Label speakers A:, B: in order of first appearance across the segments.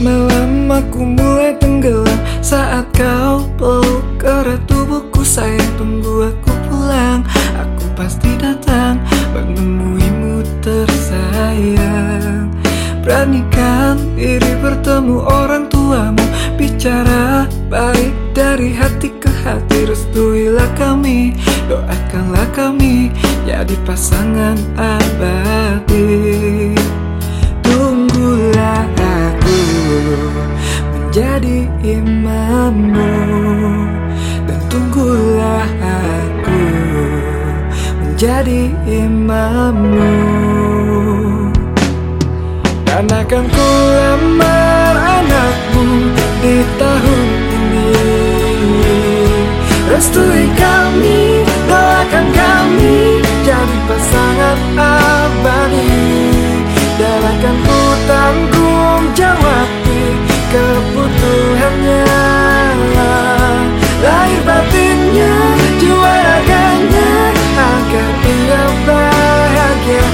A: Malam aku mulai tenggelam saat kau peluk erat tubuhku. Sayang, tunggu aku pulang, aku pasti datang menemuimu tersayang. Beranikan diri bertemu orang tuamu, bicara baik dari hati ke hati. Restuilah kami, doakanlah kami jadi pasangan abadi. Tunggulah aku menjadi imammu, dan tunggulah aku menjadi imammu. Dan akan ku lamar anakmu di tahun ini. Restui kami, doakan kami jadi pasangan abadi. Dan akan ku tanggung jawab kebutuhannya, lahir batinnya, jiwa raganya, agar ia bahagia.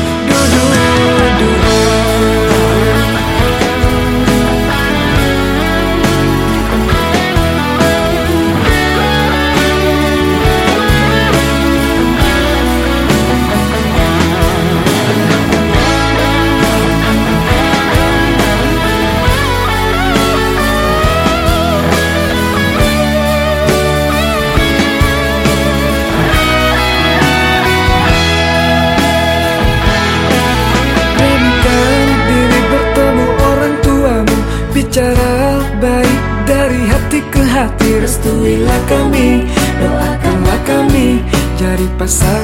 A: Bicara baik dari hati ke hati. Restuilah kami, doakanlah kami jadi pasangan